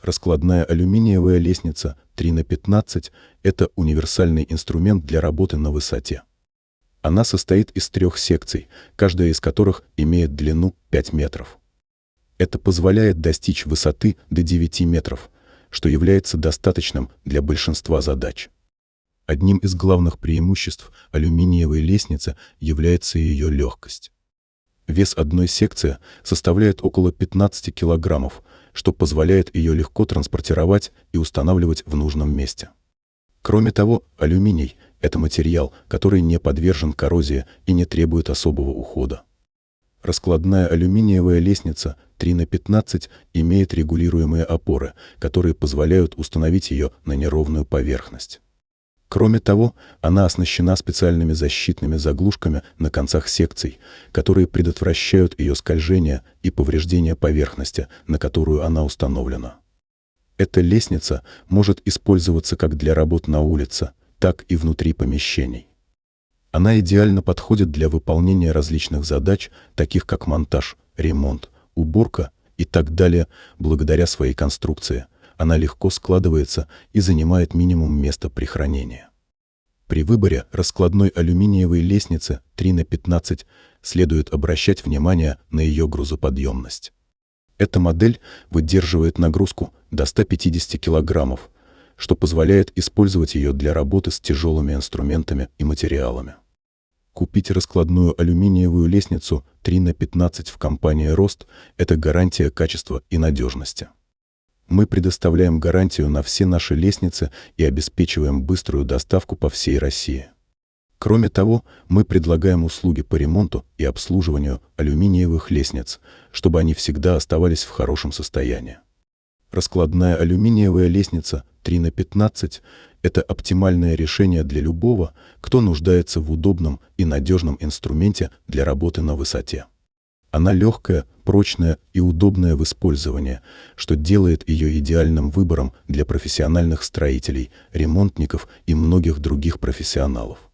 Раскладная алюминиевая лестница 3х15 – это универсальный инструмент для работы на высоте. Она состоит из 3 секций, каждая из которых имеет длину 5 метров. Это позволяет достичь высоты до 9 метров, что является достаточным для большинства задач. Одним из главных преимуществ алюминиевой лестницы является ее легкость. Вес одной секции составляет около 15 килограммов, что позволяет ее легко транспортировать и устанавливать в нужном месте. Кроме того, алюминий – это материал, который не подвержен коррозии и не требует особого ухода. Раскладная алюминиевая лестница 3х15 имеет регулируемые опоры, которые позволяют установить ее на неровную поверхность. Кроме того, она оснащена специальными защитными заглушками на концах секций, которые предотвращают ее скольжение и повреждение поверхности, на которую она установлена. Эта лестница может использоваться как для работ на улице, так и внутри помещений. Она идеально подходит для выполнения различных задач, таких как монтаж, ремонт, уборка и так далее. Благодаря своей конструкции она легко складывается и занимает минимум места при хранении. При выборе раскладной алюминиевой лестницы 3х15 следует обращать внимание на ее грузоподъемность. Эта модель выдерживает нагрузку до 150 килограммов, что позволяет использовать ее для работы с тяжелыми инструментами и материалами. Купить раскладную алюминиевую лестницу 3х15 в компании «Рост» – это гарантия качества и надежности. Мы предоставляем гарантию на все наши лестницы и обеспечиваем быструю доставку по всей России. Кроме того, мы предлагаем услуги по ремонту и обслуживанию алюминиевых лестниц, чтобы они всегда оставались в хорошем состоянии. Раскладная алюминиевая лестница 3х15 – это оптимальное решение для любого, кто нуждается в удобном и надежном инструменте для работы на высоте. Она легкая, прочная и удобная в использовании, что делает ее идеальным выбором для профессиональных строителей, ремонтников и многих других профессионалов.